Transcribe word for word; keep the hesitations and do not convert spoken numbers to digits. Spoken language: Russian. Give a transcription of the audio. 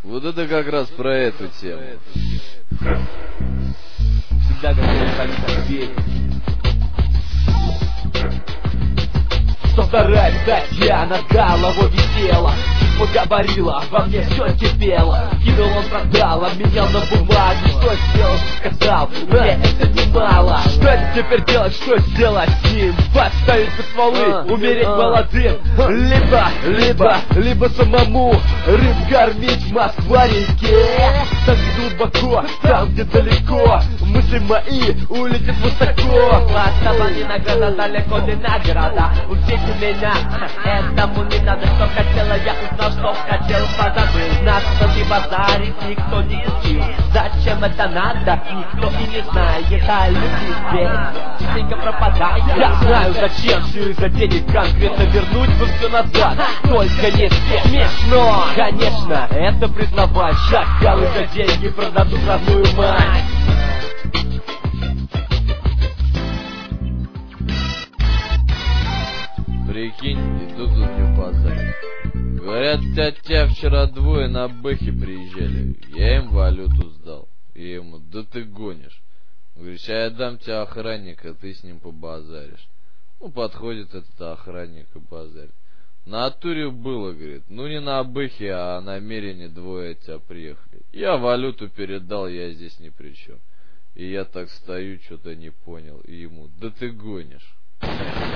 Вот это как раз про эту тему. Всегда готов как дверь. Сто вторая статья над головой висела. Чувство говорила, во мне все кипело. Кинул он, продал, обменял на бумаге. Что сделал, сказал, мне это немало. Что теперь делать, что сделать с ним? Подставить под стволы, умереть молодым. Либо, либо, либо самому рыб кормить в Москва-реке. Там где глубоко, там где далеко, мысли мои улетят высоко. Остава не награда, далеко не награда. Учить у меня, этому не надо. Что хотела, я узнал, что хотел, позабыл. Нас кто не базарит, никто не учил. Зачем это надо, никто и не знает. А люди здесь частенько пропадают. Я знаю зачем, все из-за денег конкретно вернуть бы все назад. Только не смешно. Конечно, это признавать. Шакалы за деньги продадут родную мать. Прикинь, и тут тут не базарит. Говорят, тятя вчера двое на бэхе приезжали. Я им валюту сдал. И ему, да ты гонишь. Говорит, сейчас я дам тебе охранника, ты с ним побазаришь. Ну, подходит этот охранник и базарит. На Атуре было, говорит, ну не на бэхе, а на Мерине двое от тебя приехали. Я валюту передал, я здесь ни при чем. И я так стою, что-то не понял. И ему, да ты гонишь.